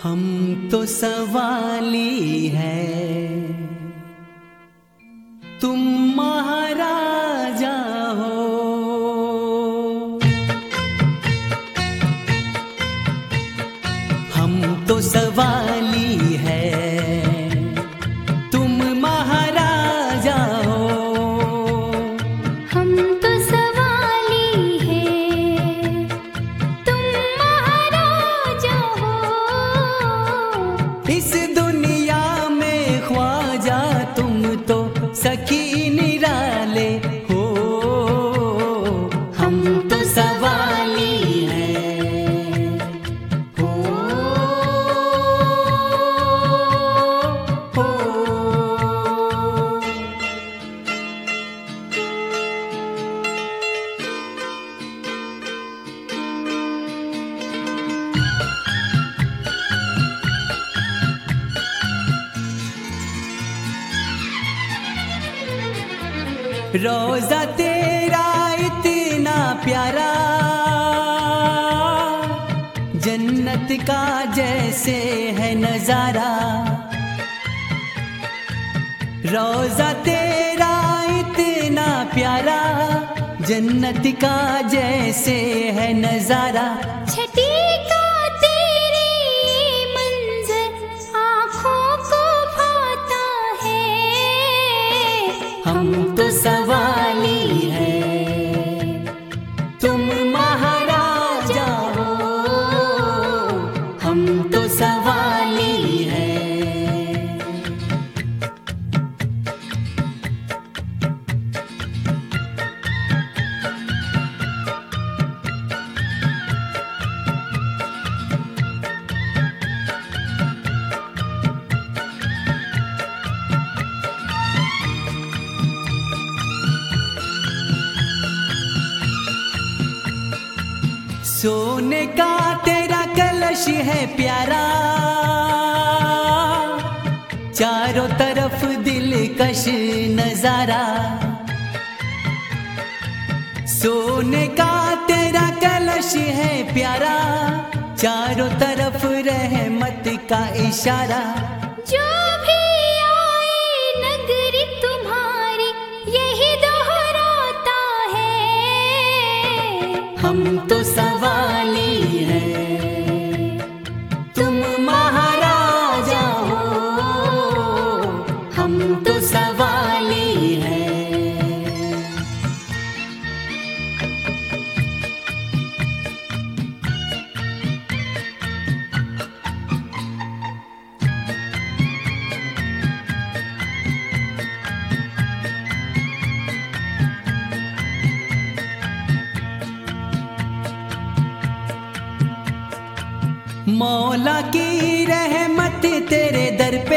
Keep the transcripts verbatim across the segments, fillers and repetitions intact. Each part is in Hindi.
हम तो सवाली है, तुम महाराजा हो। हम तो सवाली है, तुम महाराजा हो। हम तो सवाली है, तुम महाराजा हो। इस दुनिया में ख्वाजा तुम तो सखी निराले हो। हम तो सवाली हैं हो, हो। रोजा तेरा इतना प्यारा, जन्नत का जैसे है नजारा। रोजा तेरा इतना प्यारा, जन्नत का जैसे है नजारा। छठी का तेरे मंजर आँखों को भाता है। हम तो सवाली है, तुम महाराजा हो। हम तो सवाली है। सोने का तेरा कलश है प्यारा, चारों तरफ दिलकश नजारा। सोने का तेरा कलश है प्यारा, चारों तरफ रहमत का इशारा। जो भी आए नगरी तुम्हारी यही दोहराता है। हम तो सवाली हैं, तुम महाराजा हो। हम तो सवाली हैं। मौला की रहमत तेरे दर पे,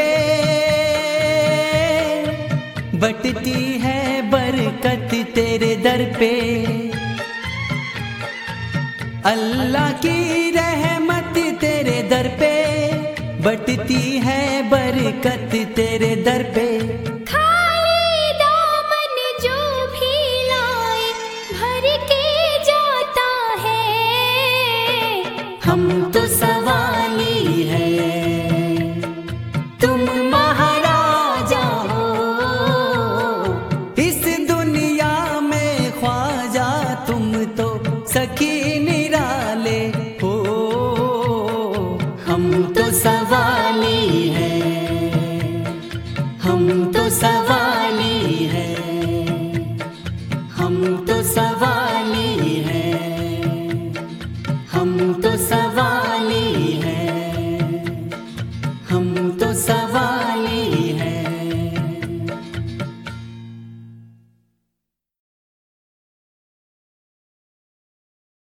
बटती है बरकत तेरे दर पे। अल्लाह की रहमत तेरे दर पे, बटती है बरकत तेरे दर पे। खाली दामन जो भी लाए भर के जाता है। हम तो सवाली है, तुम महाराजा हो। इस दुनिया में ख्वाजा तुम तो सखी